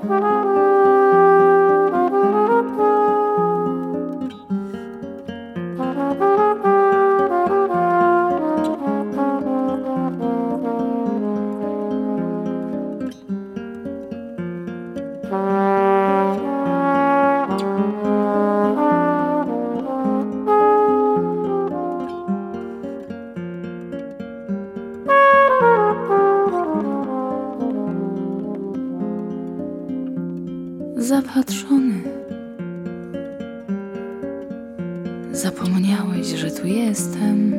Zapatrzony, zapomniałeś, że tu jestem,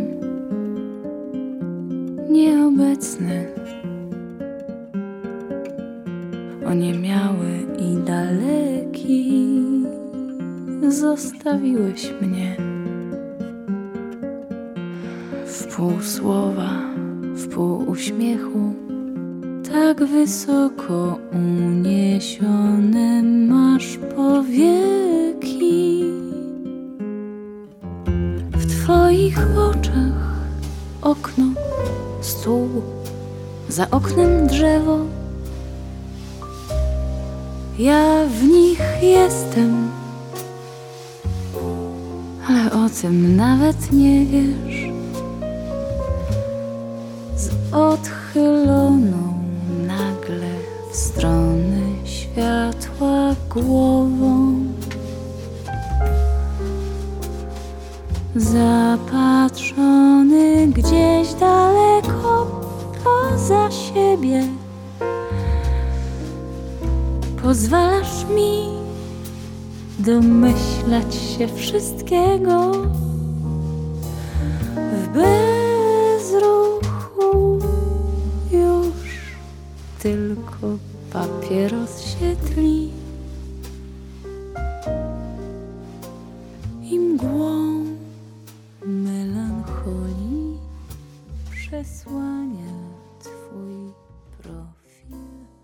nieobecny, oniemiały i daleki, zostawiłeś mnie. W pół słowa, w pół uśmiechu, tak wysoko uniesione masz powieki. W twoich oczach okno, stół, za oknem drzewo. Ja w nich jestem, ale o tym nawet nie wiesz. Z odchyloną nagle w stronę światła głową, zapatrzony gdzieś daleko poza siebie, pozwalasz mi domyślać się wszystkiego w bezruchu. Już tylko papieros się tli i mgłą melancholii przesłania twój profil.